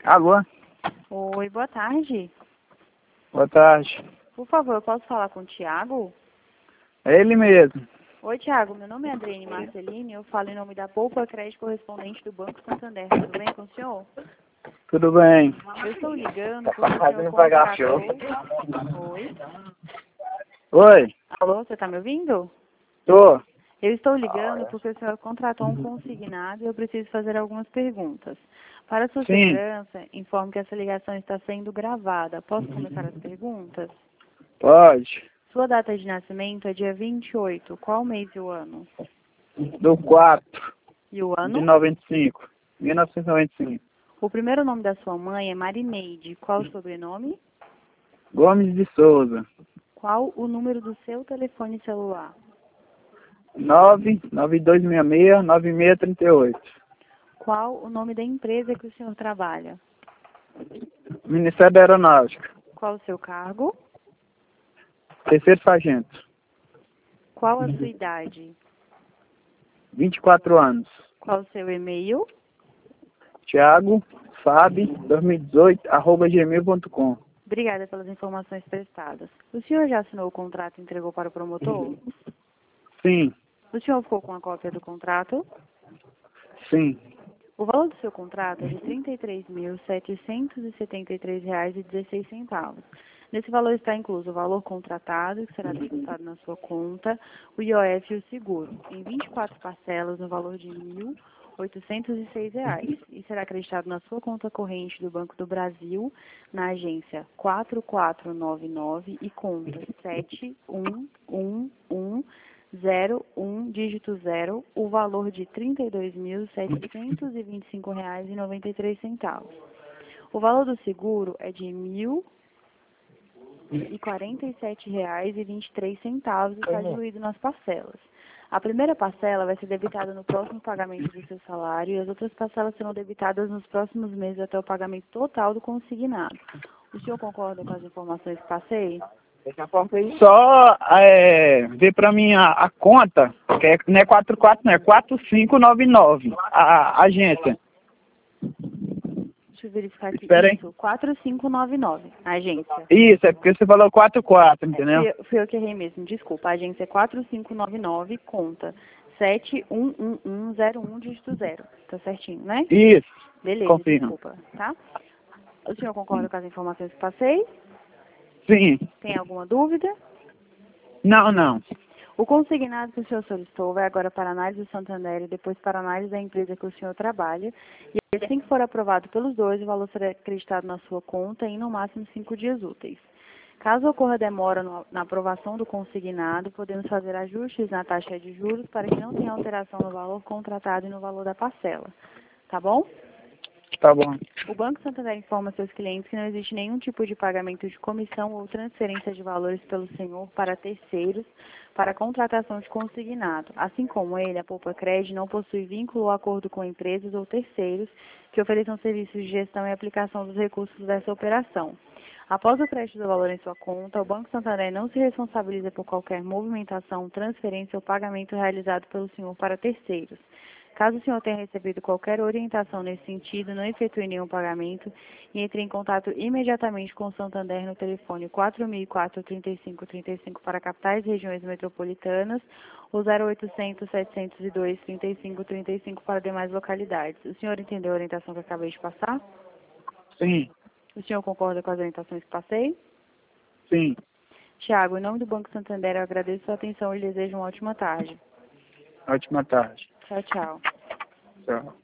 Alô? Oi, boa tarde. Boa tarde. Por favor, eu posso falar com o Tiago? É ele mesmo. Oi, Tiago. Meu nome é Adriane Marcelini. Eu falo em nome da Poupa Crédito correspondente do Banco Santander. Tudo bem com o senhor? Tudo bem? Eu estou ligando porque o senhor contratou... Oi? Oi? Alô, você está me ouvindo? Tô. Eu estou ligando porque o senhor contratou um consignado e eu preciso fazer algumas perguntas. Para sua Sim. segurança, informo que essa ligação está sendo gravada. Posso começar as perguntas? Pode. Sua data de nascimento é dia 28. Qual mês e o ano? Do 4 E o de ano? 95. 1995. O primeiro nome da sua mãe é Marineide. Qual o sobrenome? Gomes de Souza. Qual o número do seu telefone celular? 99266-9638. Qual o nome da empresa que o senhor trabalha? Ministério da Aeronáutica. Qual o seu cargo? Terceiro sargento. Qual a sua idade? 24 anos. Qual o seu e-mail? Thiago Fab 2018 @gmail.com. Obrigada pelas informações prestadas. O senhor já assinou o contrato e entregou para o promotor? Sim. O senhor ficou com a cópia do contrato? Sim. O valor do seu contrato é de R$ 33.773,16. Nesse valor está incluso o valor contratado, que será descontado na sua conta, o IOF e o seguro, em 24 parcelas no valor de R$ 1.806, e será acreditado na sua conta corrente do Banco do Brasil, na agência 4499 e conta 711101, dígito 0, o valor de R$ 32.725,93. O valor do seguro é de R$ 1.047,23 e está diluído nas parcelas. A primeira parcela vai ser debitada no próximo pagamento do seu salário e as outras parcelas serão debitadas nos próximos meses até o pagamento total do consignado. O senhor concorda com as informações que passei? Só ver pra mim a conta, que não é 44, não, é 4599, a agência. Deixa eu verificar aqui. Espera aí. Isso, 4599, a agência. Isso, é porque você falou 44, entendeu? Fui eu que errei mesmo, desculpa. A agência é 4599, conta 711101, dígito 0. Tá certinho, né? Isso, Beleza, confirma. desculpa, tá? O senhor concorda com as informações que passei? Sim. Tem alguma dúvida? Não. O consignado que o senhor solicitou vai agora para a análise do Santander e depois para a análise da empresa que o senhor trabalha. E assim que for aprovado pelos dois, o valor será acreditado na sua conta em no máximo 5 dias úteis. Caso ocorra demora na aprovação do consignado, podemos fazer ajustes na taxa de juros para que não tenha alteração no valor contratado e no valor da parcela. Tá bom? Tá bom. O Banco Santander informa seus clientes que não existe nenhum tipo de pagamento de comissão ou transferência de valores pelo senhor para terceiros para a contratação de consignado. Assim como ele, a Poupa Crédito não possui vínculo ou acordo com empresas ou terceiros que ofereçam serviços de gestão e aplicação dos recursos dessa operação. Após o crédito do valor em sua conta, o Banco Santander não se responsabiliza por qualquer movimentação, transferência ou pagamento realizado pelo senhor para terceiros. Caso o senhor tenha recebido qualquer orientação nesse sentido, não efetue nenhum pagamento e entre em contato imediatamente com o Santander no telefone 4004-3535 para capitais e regiões metropolitanas ou 0800-702-3535 para demais localidades. O senhor entendeu a orientação que eu acabei de passar? Sim. O senhor concorda com as orientações que passei? Sim. Tiago, em nome do Banco Santander, eu agradeço a sua atenção e lhe desejo uma ótima tarde. Ótima tarde. Tchau, tchau. Tchau.